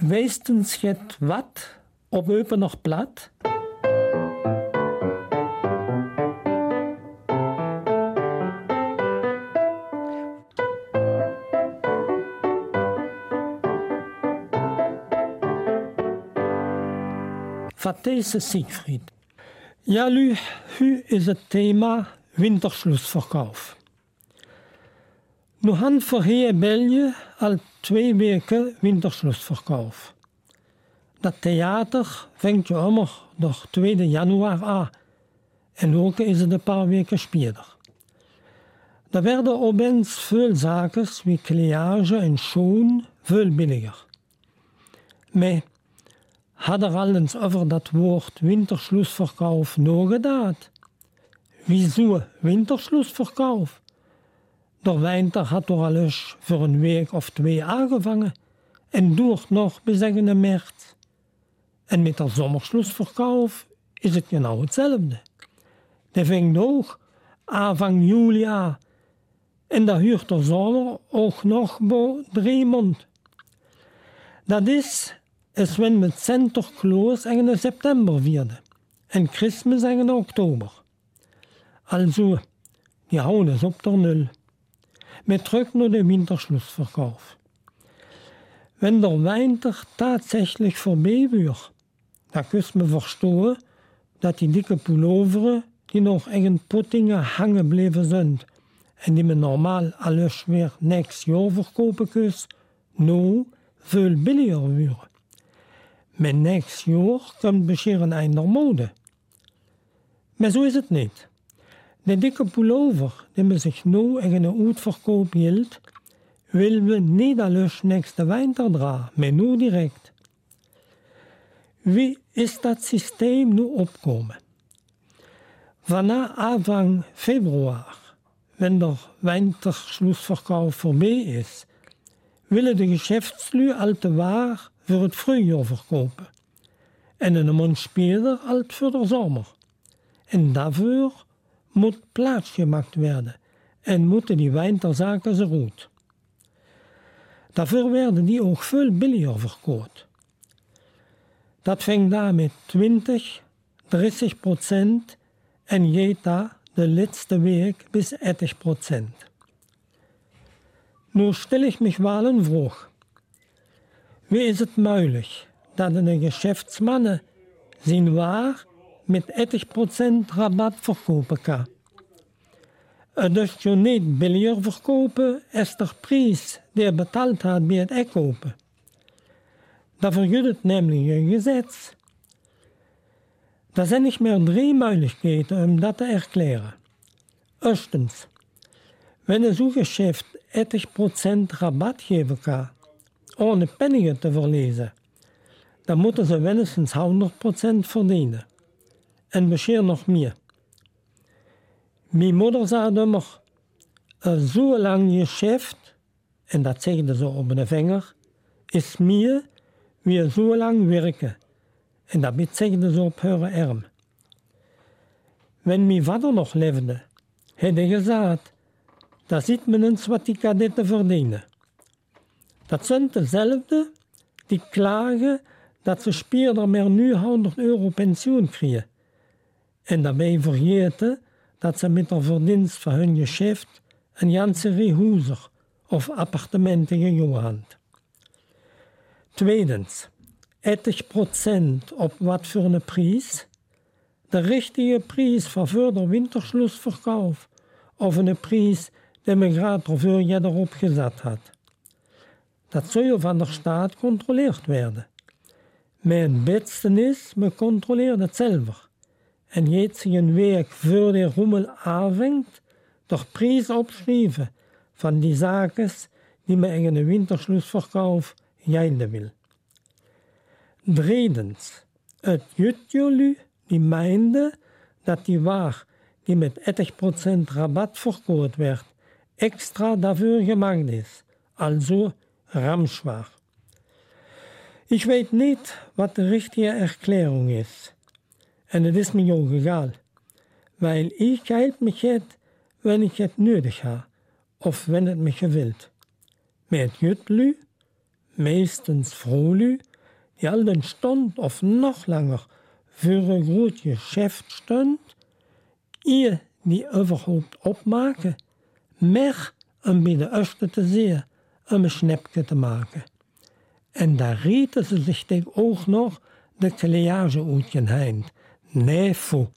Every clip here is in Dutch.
Weistens het wat op open nog plat? Vathese Siegfried. Ja, hu is het thema winterslussverkauf. Nu han voorheen België al 2 weken winterslussverkauf. Dat theater vangt je immer door 2 januari aan. En ook is het een paar weken spierder. Er werden opeens veel zaken wie kleage en schoen veel billiger. Maar had er al eens over dat woord winterslussverkauf nagedacht? Wieso winterslussverkauf? De winter had er al eens voor een week of 2 aangevangen en duurt nog bis tegen maart. En met de zomerslussverkauf is het genau hetzelfde. Die vangt ook aanvang juli aan. En dat huurt de zomer ook nog bij 3 maanden. Dat is wanneer we Sinterklaas in september vierden en Christmas in oktober. Also, die houden eens op de 0. Met terug naar de winterslussverkauf. Wenn der winter tatsächlich voorbij wordt, dan kun je me verstaan dat die dikke pulloveren die nog in pottingen hangen bleven zijn en die men normaal alles weer next jaar verkopen kun, nu veel billiger worden. Maar next jaar komt misschien een einde mode. Maar zo is het niet. De dikke pullover die men zich nu in een uitverkoop hield, willen we niet alles next de winter dragen, maar nu direct. Wie is dat systeem nu opkomen? Vanaf aanvang februari, wanneer de winterslussverkauf voorbij is, willen de geschäftslui al te waar voor het voorjaar verkopen. En een maand speler al voor de zomer. En daarvoor moet plaats gemaakt werden en moeten die winterzaken eruit. Daarvoor werden die ook veel billiger verkocht. Dat ving daar met 20-30% en gaat daar de laatste week bis 80%. Nu stel ik me wel een vraag. Wie is het mogelijk dat een geschäftsman zijn waar met 80% rabat verkopen kan? Het is je niet billiger verkopen als de prijs die je betaald had bij het inkopen. Dat vergunt het namelijk een gezet. Er zijn niet meer 3 mogelijkheden om dat te erklären. Eerstens, wanneer zo'n geschäft 80% rabat geven kan, ohne penningen te verliezen, dan moeten ze wenigstens 100% verdienen. En misschien nog meer. Mijn moeder zei immer, zo lang geschäft, en dat zegde ze op de vinger, is meer wie zo lang werken. En dat zegde ze op haar arm. Wanneer mijn vader nog leefde, had hij gezegd, dat ziet men eens wat die kadetten verdienen. Dat zijn dezelfde die klagen dat ze spierder maar nu €100 pensioen krijgen. En daarbij vergeten dat ze met de verdienst van hun geschäft een ganse serie huizen of appartementen gekocht hebben. Tweedens, 80% op wat voor een prijs? De richtige prijs voor de winterslussverkauf of een prijs die men graag ervoor erop gezet had. Dat zou van de staat gecontroleerd werden. Maar het beste is, men controleert het zelf. En je zich een week voor de rommel aanvangt, de prijs opschrijven van die zaken die men in een winterslussverkauf gelden wil. Driedens, het jutjolu die meende dat die waar die met 80% rabat verkocht werd, extra daarvoor gemaakt is, also ramschwaar. Ik weet niet wat de richtige erklärung is. En het is me ook egal, weil ik geld me het, wanneer ik het nodig heb, of wanneer het me gewild. Maar het jutlu, meestens vrouwlu, die al den Stund of nog langer voor een goed geschäft stond, ihr die überhaupt opmaken, meer om bij de Öste te zien, om een Schnäppke te maken. En daar rieten ze zich ook nog de kleage uitjen heen. Nee, fu.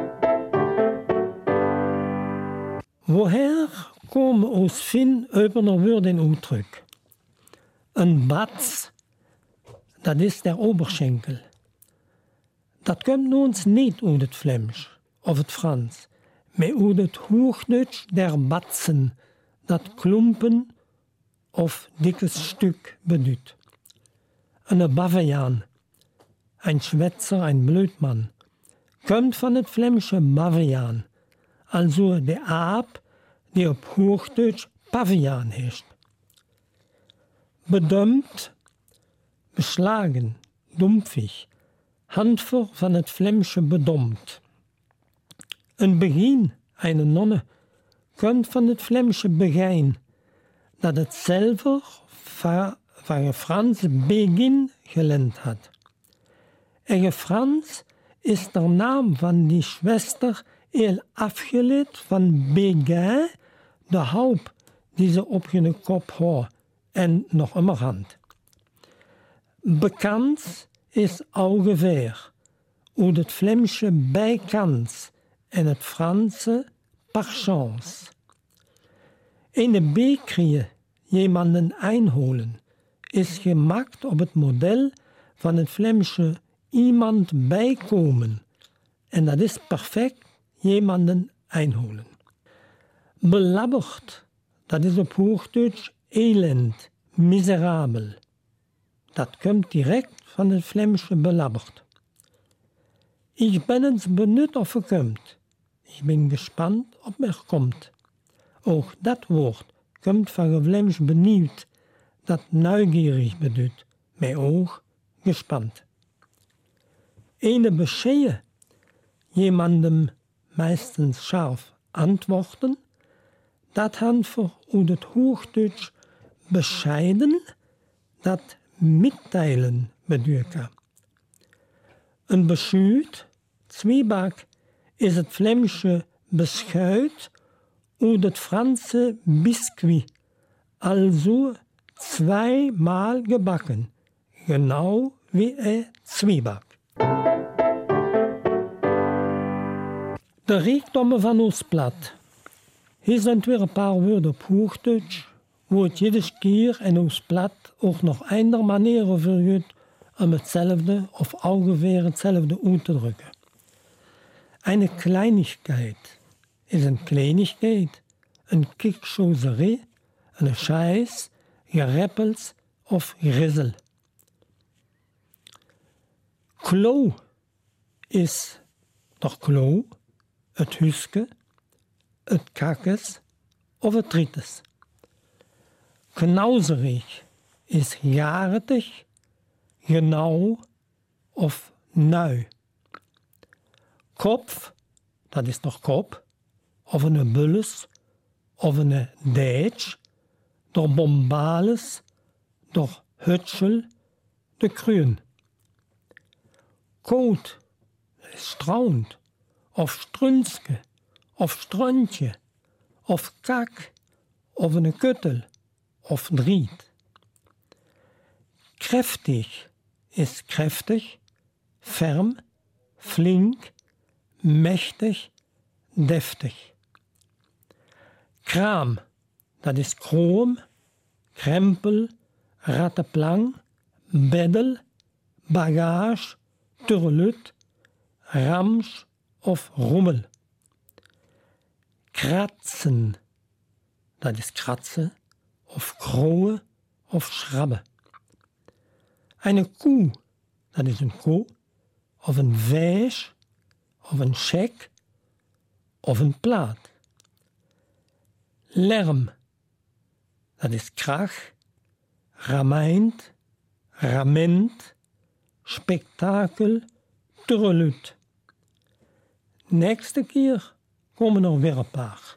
Woher komen ons Finn over nog weer den uitdruk? Een bats, dat is der Oberschenkel. Dat komt ons niet uit het Flämisch of het Frans, maar uit het Hochdeutsch der Batzen, dat klumpen of dikkes stuk beduidt. Een baviaan, een Schwätzer, een Blödmann, komt van het Flämische baviaan, also de aap die op Hochdeutsch paviaan heet. Bedumpt, beslagen, dumpfig, handvoer van het Flämische bedompt. Een begin, een nonne, komt van het Flämische begijn, dat het zelf van je Frans begin geleend had. En je Frans is de naam van die Schwester heel afgeleid van begin, de haup die ze op je kop had en nog immer hand. Bekend is ongeveer uit het Flämische bijkans en het Franse par chance. In de B-krie jemanden einholen is gemaakt op het model van het Flämische iemand bijkomen. En dat is perfect jemanden einholen. Belabberd, dat is op Hochdeutsch elend, miserabel. Dat komt direct van het Flämische belabberd. Ik ben eens benieuwd of er komt. Ik ben gespannt of er komt. Ook dat woord komt van het Flämisch benieuwd, dat neugierig bedoelt, maar ook gespannt. Ene bescheiden, jemandem meistens scharf antwoorden, dat handvoer uit het Hochdeutsch bescheiden, dat mitteilen beduurt. Een beschuit, zwieback, is het Flämische beschuit uit het Franse biscuit, also zweimal gebakken, genau wie een zwieback. De rijkdommen van ons plat. Hier zijn weer een paar woorden op Hochdeutsch, wo het jedes keer in ons plat ook nog eender manieren vergeet om hetzelfde of ongeveer hetzelfde uit te drukken. Eine Kleinigkeit is een kleinigheid, een kikschozerie, een scheiß, gereppels of grissel. Klo is toch klo, het huske, het kakkes of het rittes. Knauserig is jarig, genau of nui. Kopf, dat is toch kop, of een bulles, of een deitsch, door bombales, door hutschel, de kruun. Koot, straunt, of strunske, of strontje, of kak, of een kuttel, of driet. Kräftig is kräftig, ferm, flink, mächtig, deftig. Kraam, dat is kroom, krempel, ratteplang, beddel, bagage, turlut, rams of rommel. Kratzen, dat is kratsen, of kroon, of schrabben. Eine koe, dat is een koe, of een vijs, of een schek, of een plaat. Lärm, dat is krach, rameint, rament, spektakel, turrelut. Nächste keer komen er weer een paar.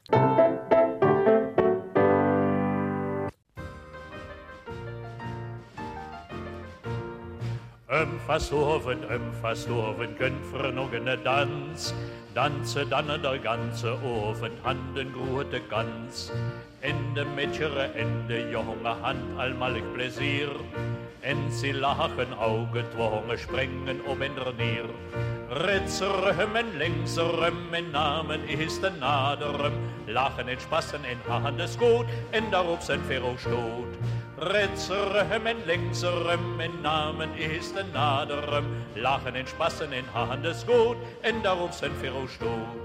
Fastoven, kun vernogene dans. Dansen dan der ganze oven, handen grote kans. En de mitjere en de jonge hand almalig plezier. En ze lachen, augen twongen, springen op en neer. Ritserum en linkserum, en namen is de naderum. Lachen en spassen en handen goed, en daarop zijn vero stoot. Ritserum en linkserum, en namen is de naderum. Lachen en spassen en handen goed, en daarop zijn vero stoot.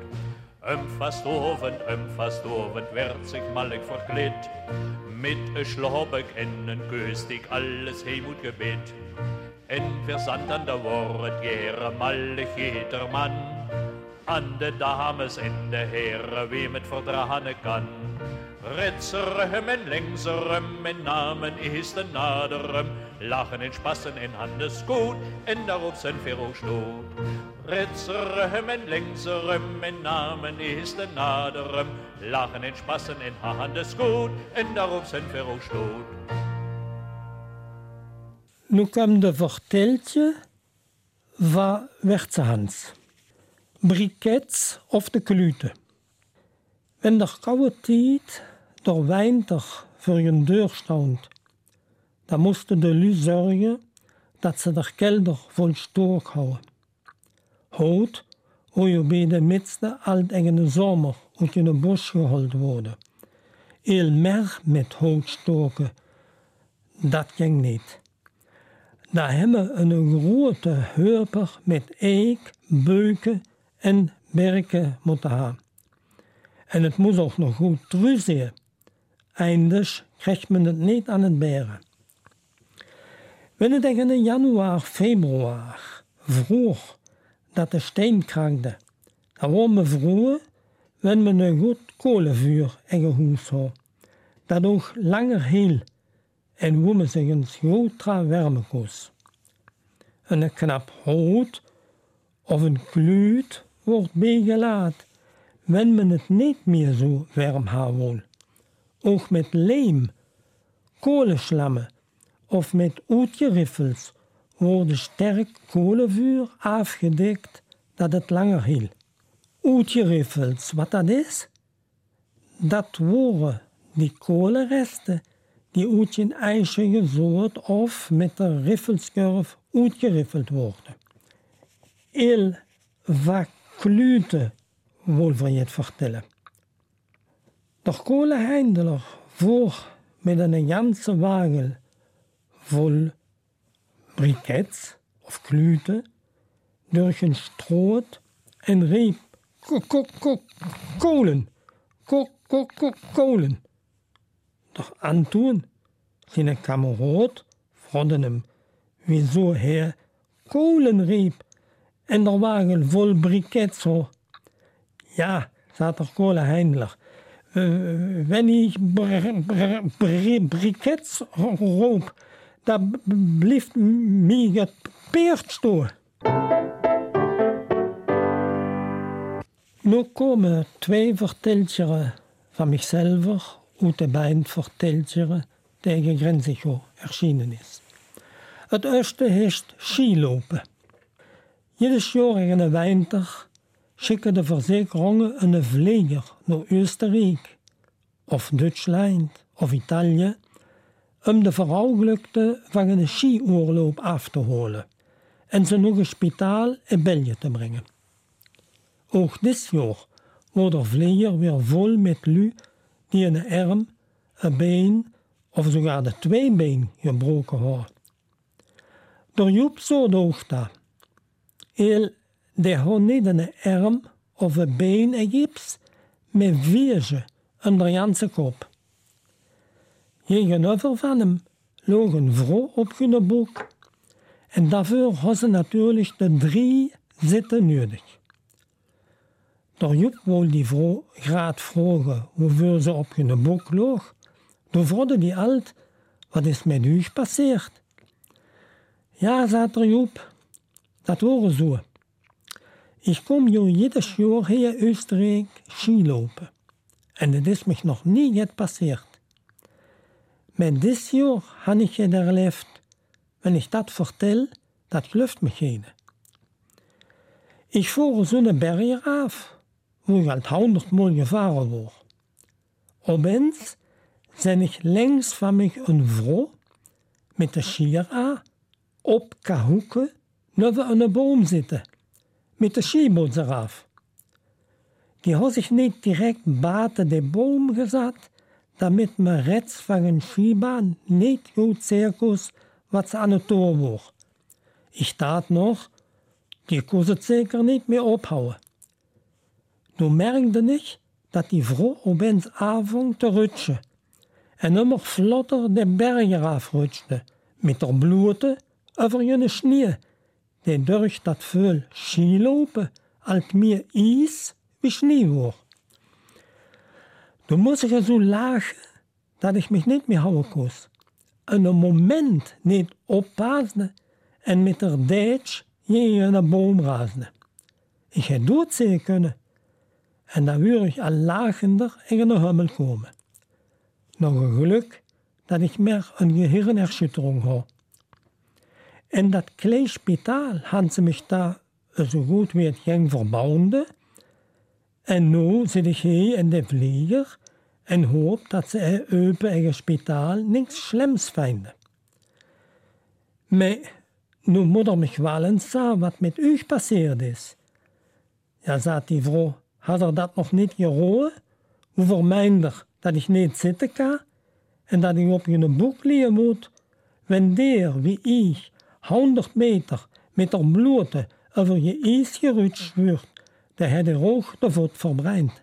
Fastoven, werd zich mallig verkleed. Met een slobbeck en een keus, die alles heemoed gebed. En verzand aan de woord, gere mallig heter man. Aan de dames en de heren, wie met verdragen kan. Ritserum en linkserum, en namen is de naderum. Lachen en spassen en handen goed, en daarop zijn vero stoot. Ritserum en linkserum, en namen is de naderum. Lachen en spassen en handen goed, en daarop zijn vero stoot. Nu kwam de verteltje van Wertsehans. Brikets of de klute. Wenn de koude tijd door winter voor je deur stond, dan moesten de lui zorgen dat ze de kelder vol stook houden. Hout, hoe je bij de midste alt engene zomer uit je bos gehold worden. Heel meer met hout stoken, dat ging niet. Daar hebben we een grote heuper met eik, beuken en berken moeten hebben. En het moest ook nog goed terugzien. Eindelijk kreeg men het niet aan het beren. Wanneer het in januari, februari vroeg dat de steen kraakte, dan waren we vroeg, wanneer we een goed kolenvuur in het huis hadden. Dat ook langer hield en waar men zich een grotere warme koos. Een knap hout of een kluut wordt bijgelaten, wanneer men het niet meer zo warm hebben wil. Ook met leem, kolenslammen of met uitgeriffels wordt sterk kolenvuur afgedekt dat het langer hield. Uitgeriffels, wat dat is? Dat waren die kolenresten die uit een ijsje gezoord of met de riffelskurf uitgeriffeld worden. Heel wat kluten wil je het vertellen. De kolenhandelaar voor met een ganse wagen vol brikets of kluten door een stroot en riep kolen, kolen. Doch Anton, zijn kameraad, vroegen hem wieso hij kolen riep en de wagen vol brikets zo. Ja, zei de kolenhandelaar. Wenn ich brikets roep, dan blijft mij het peert staan. Nu komen 2 verteltjeren van mijzelf uit de beiden verteltjeren die Grenzicho erschienen is. Het eerste is skilopen. Jedes jaar in de winter schikken de verzekeringen een vlieger naar Oostenrijk, of Duitsland, of Italië, om de verongelukten van een skioorloop af te halen en ze naar een spitaal in België te brengen. Ook dit jaar wordt de vlieger weer vol met lui die een arm, een been of sogar de 2 been gebroken hebben. Door Joep zo ook dat. Die had niet een arm of een been in gips, met vierge onder de ganse kop. Tegenover van hem lag een vrouw op hun boek en daarvoor had ze natuurlijk de 3 zitten nodig. Door Joep wilde die vrouw graag vragen hoeveel ze op hun boek lag. Toen vroeg die alt, wat is met u gepasseerd? Ja, zei Joep, dat horen zo. Ik kom hier jedes jaar hier in Oostenrijk skilopen. En dat is me nog niet gepasseerd. Maar dit jaar heb ik het erleefd. Wenn ich dat vertel, dat gelooft me geen. Ich voer zo'n berg af, wo ich halt 100-mal gefahren word. Opeens zijn ik links van mij een vrouw met de schier aan, op kahoeken, neven een boom zitten, met de skiboot eraf. Die had zich niet direct buiten de boom gezet, damit me rechts van een skibaan niet goed circus wat ze aan het doen wordt. Ik dacht nog, die kon het zeker niet meer ophouden. Toen merkte ik dat die vrouw opeens aanving te rutschen en immer vlotter de bergen afrutschte, met haar blote over je knieën, die durch dat veel skilopen als meer ijs wie sneeuw wordt. Toen moest ik zo lachen dat ik mich niet meer houden kon. En een moment niet oppaste en met haar Duits tegen een boom raasde. Ik had doodzien kunnen. En dan wil ik al lachender in een hummel komen. Nog een geluk dat ik meer een gehirnerschütterung had. In dat kleine spitaal hadden ze mich daar zo goed wie het ging verbouwd. En nu zit ik hier in de vlieger en hoop dat ze open in het spitaal niks schlims vinden. Maar nu moet er mich wel eens zeggen wat met u passeerd is. Ja, zei die vrouw, had er dat nog niet gehoord? Hoe vermijnder dat ik niet zitten kan en dat ik op je boek liggen moet, wanneer wie ik 100 meter met haar blote over je ijs gerutscht wordt, dat hij de roog de voet verbrandt.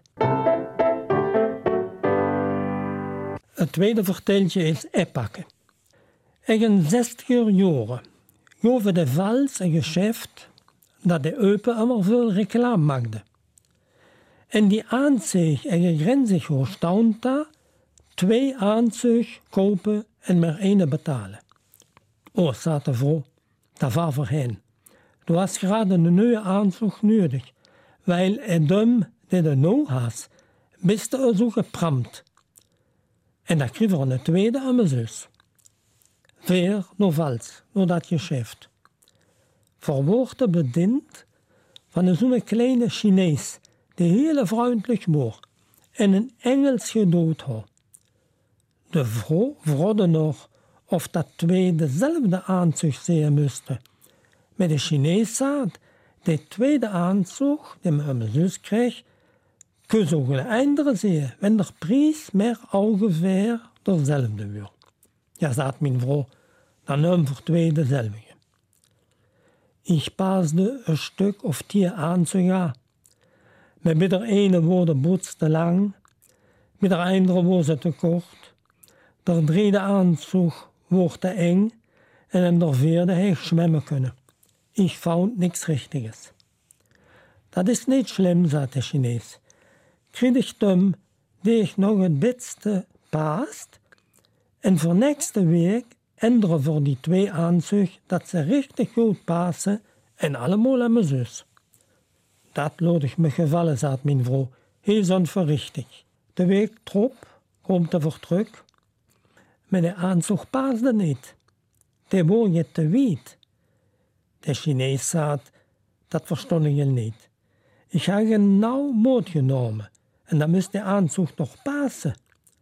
Het tweede verteltje is Eppakke. In 60er jaren gaf de Vals een geschäft dat de Eupen immer veel reclame maakte. En die aanzeg en grenzig stond daar 2 aanzug kopen en maar 1 betalen. Oh, zei de vrouw, dat was voor hen. Du hast gerade een nieuwe aanzug nodig, weil dum die de nou has, bist er zo gepramd. En dan kreeg er een tweede aan mijn zus. Weer nog Vals, nog dat geschäft. Verwoorden bediend van zo'n kleine Chinees, die heel vriendelijk was en een Engels gedood had. De vrouw vroeg nog of dat 2 dezelfde aanzug zijn moesten. Maar de Chinees zei, de tweede aanzug die mijn zus kreeg, kon zo een andere zijn, wanneer de prijs meer ongeveer dezelfde wordt. Ja, zei mijn vrouw, dan neem voor 2 dezelfde. Ik paste een stuk of 10 aanzug aan. Maar met de ene was de boets te lang, met de andere was het te kort. De derde aanzug was te eng en in de vierde heb ik zwemmen kunnen. Ik vond niks richtigs. Dat is niet schlimm, zei de Chinees. Krijg ik hem die ik nog het beste past en voor nächste week änderen voor die 2 aanzug dat ze richtig goed passen en allemaal aan mijn zus. Dat laat ik me gevallen, zei mijn vrouw, heel onverrichtig. De week erop komt er terug. Maar de aanzug paste niet. Die was je te wijd. De Chinees zei, dat verstond ik niet. Ik heb genau moed genomen en dan moest de aanzug toch passen.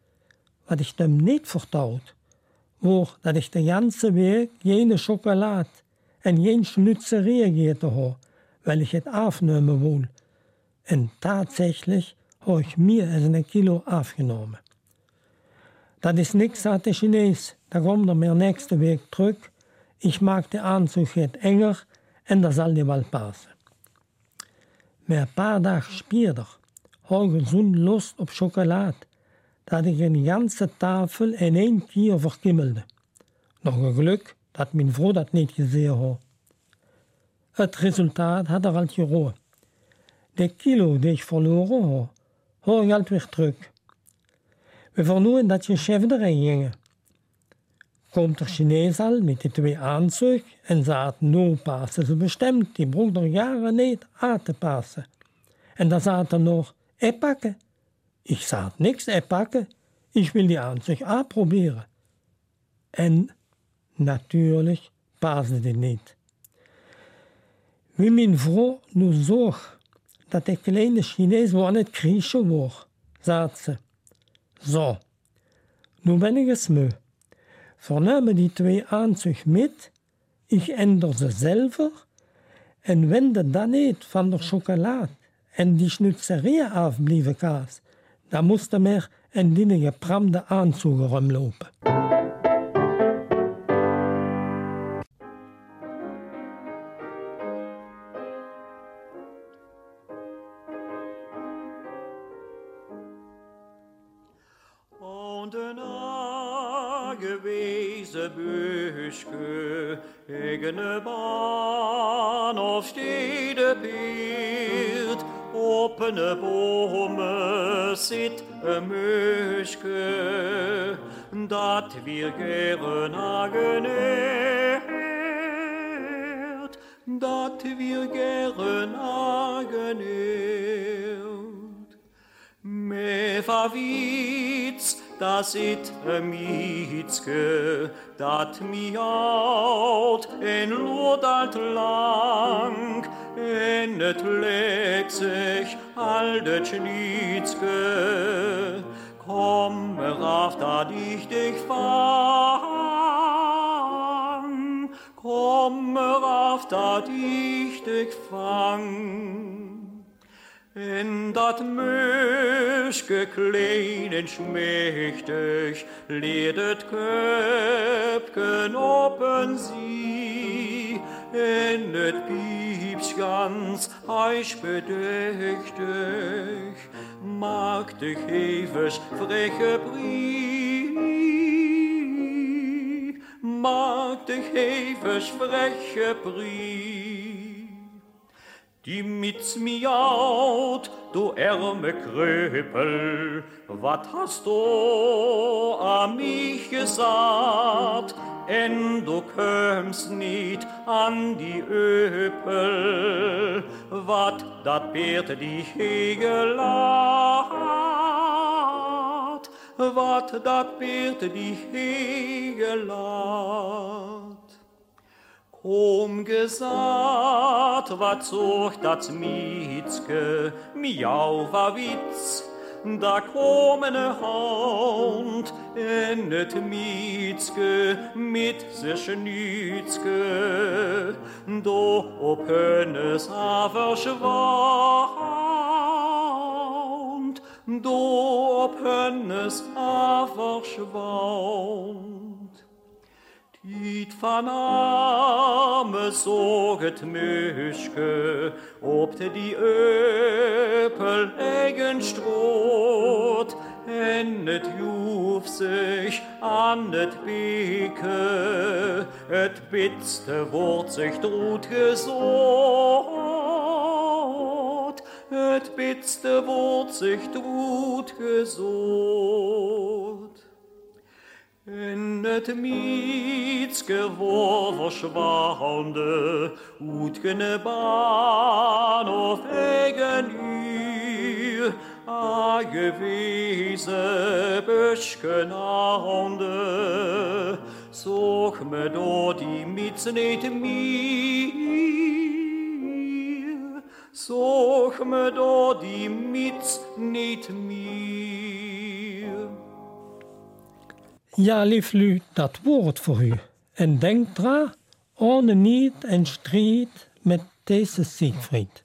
Wat ik hem niet vertelde, was dat ik de ganze week geen chocolade en geen schnitzerie gegeten had, weil ich het afnemen wil. En tatsächlich habe ich meer dan 1 kilo afgenomen. Dat is niks, zei de Chinees. Dan komt er meer nächste week terug. Ik maak de aanzug het enger en dat zal die wel passen. Maar een paar dagen später had ik zo'n lust op chocolade, dat ik een ganze tafel in 1 keer verkimmelde. Nog een geluk dat mijn vrouw dat niet gezien had. Het resultaat had er al gehoord. De kilo die ik verloren had, had ik altijd weer terug. We vernoemen dat je chef erin gingen. Komt de Chinees al met de 2 aanzug en zei, nu passen ze bestemd, die broek er jaren niet aan te passen. En dan zei er nog, Eppakke. Ik zei niks, Eppakke, ik wil die aanzug uitproberen. En natuurlijk paste die niet. Wie mijn vrouw nu zag dat de kleine Chinees aan het kriechen was, zei ze: Zo, nu ben ik eens moe. Vernemen die 2 aanzug met, ik änder ze zelf, en wende dan niet van de chocolade en die schnutzerie afblieven kaas, dan moest meer en die gepramde aanzoeken rumlopen. Und een aangewezen buschke, eigene baan of stede peert, op een bome zit een muschke, dat wir gern ageneert, dat wir gern ageneert. Me verwitz, das it a Mietske, dat mi out en lodalt lang, en et leg sich all det Schnitzke. Komm rauf, dat ich dich fang, komm rauf, dat ich dich fang. In dat Möschke kleinen schmächtig ledet Köpken open sie, in et Piepsch ganz heisch bedächtig, mag dich ewig freche Brie, mag dich ewig freche Brie. Die mit's miaut, du ärme Kröpel, wat hast du an mich gesagt? En du kömmst nicht an die Öpel, wat dat Bärte dich hegelat, wat dat Bärte dich hegelat. Kom gesagt, wat sucht dat Mietske, miau war Witz, da komene Hand, en et Mietske mit se Schnitzke, do opönes aber schwant, do opönes aber schwant. Tiet van arme soget Mischke, ob die Öpel egen stroht, en et juf sich an et Beke, et bitzte wort sich drut gesot, et bitzte wort sich drut gesot. En et Mietske war verschwande, utgene Bahn auf egen Uhr, a gewese Böschken Hande, sog me do die Mietz nicht mir, sog me do die Mietz nicht mir. Ja, lief lu dat woord voor u. En denk dra, ohne niet en strijd met deze Siegfried.